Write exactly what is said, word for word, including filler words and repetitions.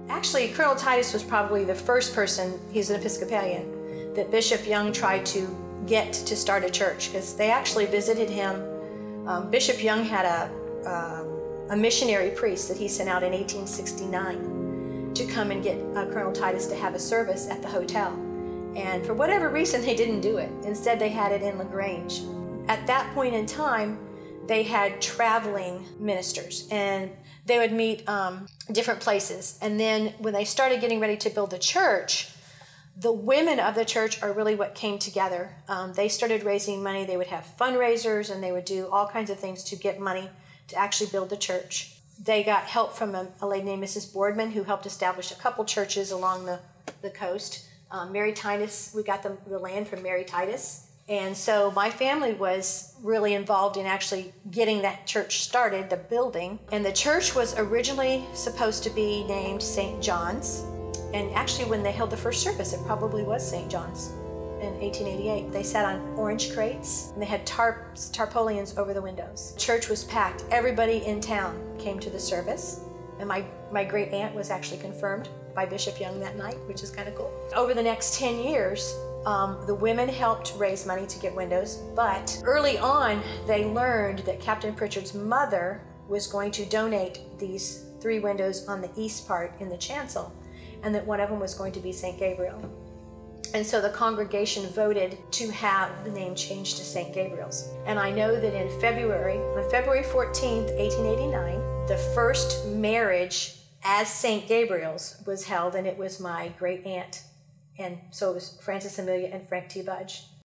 Actually, Colonel Titus was probably the first person, he's an Episcopalian, that Bishop Young tried to get to start a church, because they actually visited him. Um, Bishop Young had a, um, a missionary priest that he sent out in eighteen sixty-nine to come and get uh, Colonel Titus to have a service at the hotel. And for whatever reason, they didn't do it. Instead, they had it in LaGrange. At that point in time, they had traveling ministers, and they would meet um, different places. And then when they started getting ready to build the church, the women of the church are really what came together. Um, they started raising money. They would have fundraisers, and they would do all kinds of things to get money to actually build the church. They got help from a, a lady named Missus Boardman, who helped establish a couple churches along the, the coast. Um, Mary Titus, we got the, the land from Mary Titus. And so my family was really involved in actually getting that church started, the building. And the church was originally supposed to be named Saint John's. And actually, when they held the first service, it probably was Saint John's in eighteen eighty-eight. They sat on orange crates, and they had tarps, tarpaulins over the windows. Church was packed. Everybody in town came to the service. And my, my great aunt was actually confirmed by Bishop Young that night, which is kind of cool. Over the next ten years, um, the women helped raise money to get windows, but early on, they learned that Captain Pritchard's mother was going to donate these three windows on the east part in the chancel, and that one of them was going to be Saint Gabriel. And so the congregation voted to have the name changed to Saint Gabriel's. And I know that in February, on February fourteenth, eighteen eighty-nine, the first marriage as Saint Gabriel's was held, and it was my great aunt. And so it was Frances Amelia and Frank T. Budge.